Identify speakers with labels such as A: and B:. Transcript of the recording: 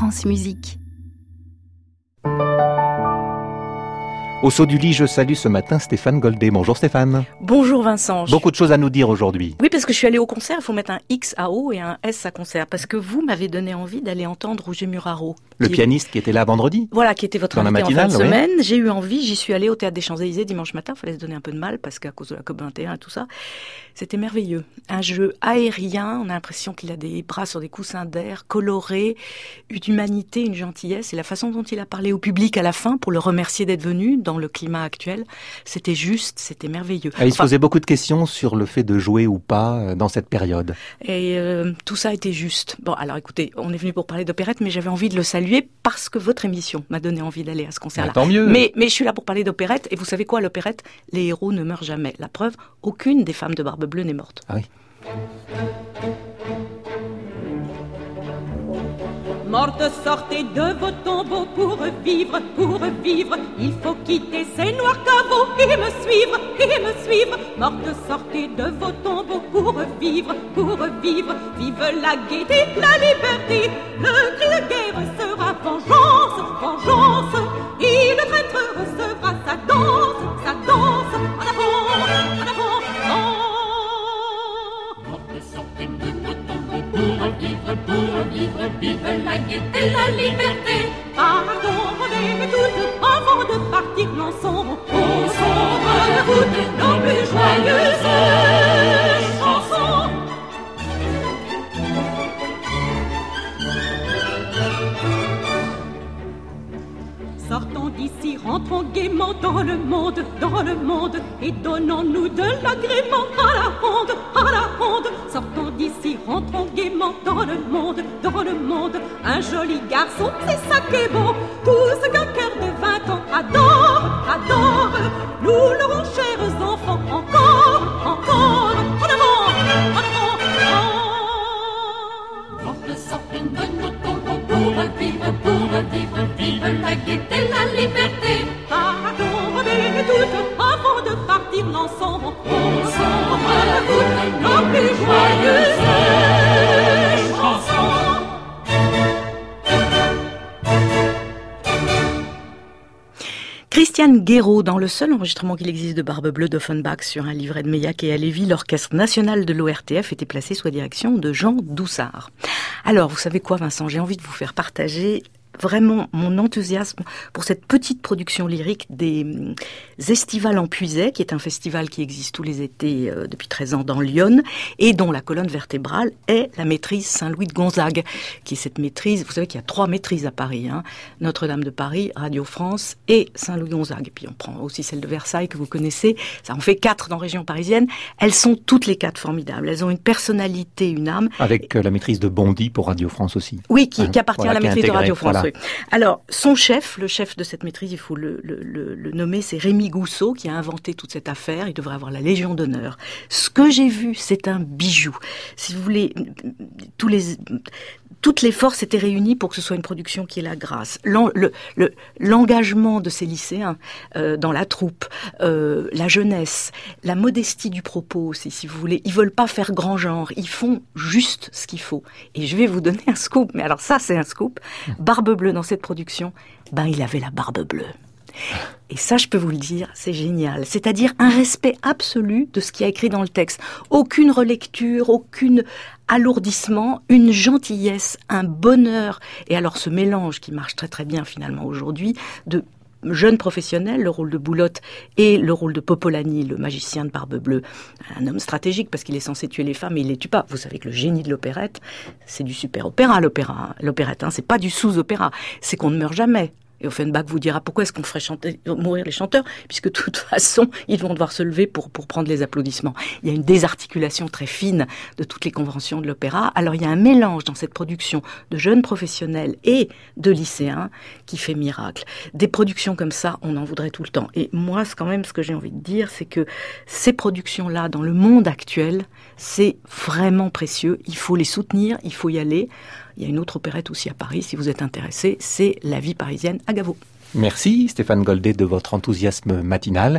A: France Musique.
B: Au saut du lit, je salue ce matin Stéphane Goldé. Bonjour Stéphane.
C: Bonjour Vincent.
B: Beaucoup de choses à nous dire aujourd'hui.
C: Oui, parce que je suis allée au concert, il faut mettre un X à eau et un S à concert, parce que vous m'avez donné envie d'aller entendre Roger Muraro.
B: Le pianiste qui était là vendredi.
C: Voilà, qui était votre
B: dans
C: invité
B: la matinale,
C: en fin de
B: oui.
C: semaine. J'ai eu envie, j'y suis allée au Théâtre des Champs-Élysées dimanche matin, il fallait se donner un peu de mal, parce qu'à cause de la COP21 et tout ça, c'était merveilleux. Un jeu aérien, on a l'impression qu'il a des bras sur des coussins d'air, coloré, une humanité, une gentillesse, et la façon dont il a parlé au public à la fin, pour le remercier d'être venu dans le climat actuel, c'était juste, c'était merveilleux.
B: Il se posait beaucoup de questions sur le fait de jouer ou pas dans cette période.
C: Et tout ça était juste. Bon, alors écoutez, on est venu pour parler d'opérette, mais j'avais envie de le saluer parce que votre émission m'a donné envie d'aller à ce concert-là.
B: Tant mieux.
C: Mais je suis là pour parler d'opérette, et vous savez quoi, l'opérette, les héros ne meurent jamais. La preuve, aucune des femmes de Barbe Bleue n'est morte.
B: Ah oui.
D: Morte, sortez de vos tombeaux pour vivre, il faut quitter ces noirs caveaux et me suivre. Morte, sortez de vos tombeaux pour vivre, vive la gaieté, la liberté. Le cri de guerre sera vengeance, et le traître recevra sa danse, en avant. Morte, sortez de vos tombeaux pour vivre, vive la gaieté, la liberté. Pardon, revenez toutes avant de partir, lançons aux sombres routes nos plus joyeuses chansons. Sortons d'ici, rentrons gaiement dans le monde, et donnons-nous de l'agrément à la ronde. Sortons d'ici, rentrons gaiement dans le monde, un joli garçon, c'est ça qui est beau. Tout ce qu'un cœur de 20 ans adore, nous l'aurons, chers enfants, encore, en avant. Morte, sortez de nos tombeaux pour vivre, vive la gaieté, la liberté. Pardon, revenez toutes avant de partir, lançons aux sombres routes nos plus joyeuses chansons.
C: Christiane Guéraud, dans le seul enregistrement qu'il existe de Barbe Bleue d'Offenbach sur un livret de Meillac et Halévy, l'orchestre national de l'ORTF était placé sous la direction de Jean Doussard. Alors, vous savez quoi, Vincent, j'ai envie de vous faire partager vraiment mon enthousiasme pour cette petite production lyrique des Estivales en Puisaye, qui est un festival qui existe tous les étés depuis 13 ans dans l'Yonne, et dont la colonne vertébrale est la maîtrise Saint-Louis de Gonzague, qui est cette maîtrise, vous savez qu'il y a 3 maîtrises à Paris, Notre-Dame de Paris, Radio France et Saint-Louis de Gonzague. Et puis on prend aussi celle de Versailles que vous connaissez, ça en fait 4 dans la région parisienne. Elles sont toutes les 4 formidables, elles ont une personnalité, une âme.
B: Avec la maîtrise de Bondy pour Radio France aussi.
C: Oui, qui appartient à la maîtrise de Radio France.
B: Voilà.
C: Oui. Alors, son chef, le chef de cette maîtrise, il faut le nommer, c'est Rémi Gousseau, qui a inventé toute cette affaire. Il devrait avoir la Légion d'honneur. Ce que j'ai vu, c'est un bijou. Si vous voulez, toutes les forces étaient réunies pour que ce soit une production qui ait la grâce. L'engagement de ces lycéens dans la troupe, la jeunesse, la modestie du propos aussi, si vous voulez. Ils veulent pas faire grand genre, ils font juste ce qu'il faut. Et je vais vous donner un scoop, mais alors ça, c'est un scoop. Barbe Bleue, dans cette production, il avait la barbe bleue. Et ça, je peux vous le dire, c'est génial. C'est-à-dire un respect absolu de ce qui est écrit dans le texte. Aucune relecture, aucun alourdissement, une gentillesse, un bonheur. Et alors ce mélange qui marche très très bien finalement aujourd'hui, de jeune professionnel, le rôle de Boulotte et le rôle de Popolani, le magicien de Barbe Bleue, un homme stratégique parce qu'il est censé tuer les femmes et il les tue pas. Vous savez que le génie de l'opérette, c'est du super opéra, l'opérette, c'est pas du sous-opéra, c'est qu'on ne meurt jamais. Et Offenbach vous dira pourquoi est-ce qu'on ferait mourir les chanteurs, puisque de toute façon, ils vont devoir se lever pour prendre les applaudissements. Il y a une désarticulation très fine de toutes les conventions de l'opéra. Alors il y a un mélange dans cette production de jeunes professionnels et de lycéens qui fait miracle. Des productions comme ça, on en voudrait tout le temps. Et moi, c'est quand même ce que j'ai envie de dire, c'est que ces productions-là, dans le monde actuel, c'est vraiment précieux. Il faut les soutenir, il faut y aller. Il y a une autre opérette aussi à Paris, si vous êtes intéressé, c'est La vie parisienne à Gaveau.
B: Merci Stéphane Goldé de votre enthousiasme matinal.